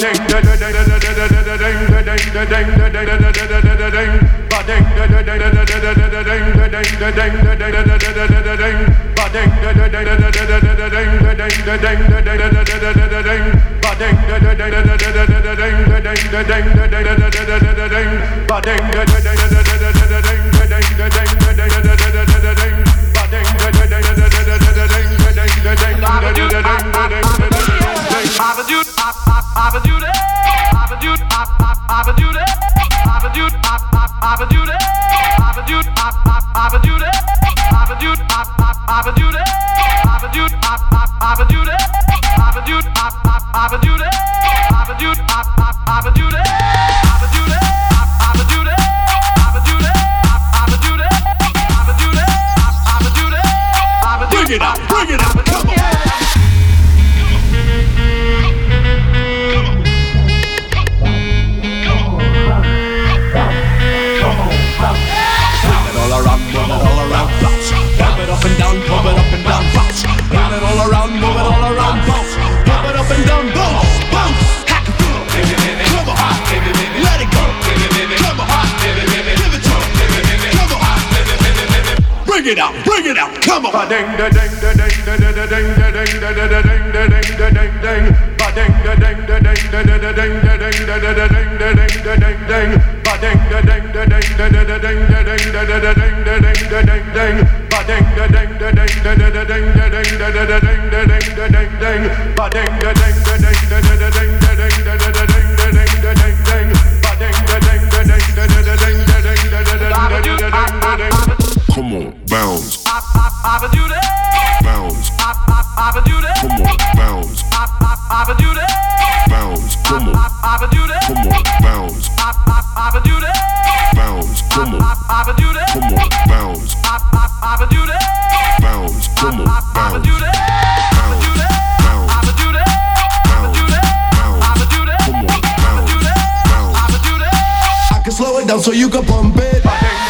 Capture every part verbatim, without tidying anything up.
Bring it out, bring it out, come on. Ding da ding da ding da da da ding da ding da da da ding da ding da ding ding. Ba ding da ding da ding da da da ding da ding da da da ding da ding da ding ding. Ba ding da ding da ding da da da ding da ding da da da ding da ding da ding ding. Ba ding da ding da ding da da da ding da ding da da da ding da ding da ding ding. Ba ding da ding da ding da da da ding da ding da da da ding da ding da ding ding. Ba ding da ding da ding da da da ding da ding da da da ding da ding da ding. Come on, bounce. I, I, I do that. Bounce. I, I, I do that. Come on, bounce. I, I, I do that. Bounce. Come on. I, I do that. Come on, bounce. I, I, I do that. Bounce. Come on. I, I do that. Come on, bounce. I, I, I do that. Bounce. Come on, I, I bounce. do that. Bounce. I do that. Bounce. I do that. I do that. I do that. Come on, I do that. bounce. I do that. I can slow it down so you can pump it.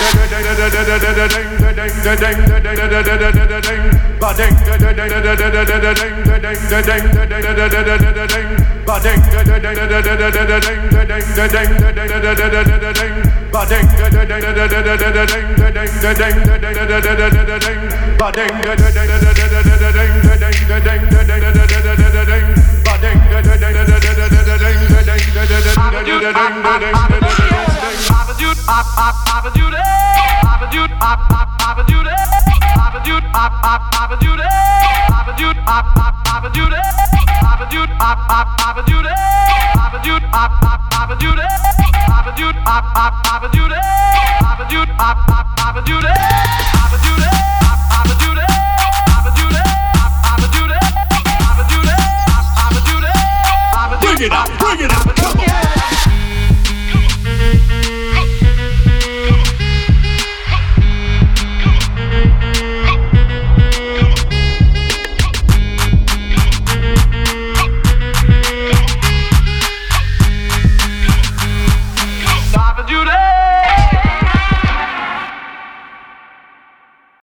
I, I, I do that. I do, I, I, I do that. I do, I, I, I do that. I do, I, I, I do that. I do, I, I, I do that. I do, I, I, I do that. I do, I, I, I do that. I do, I, I, I do that.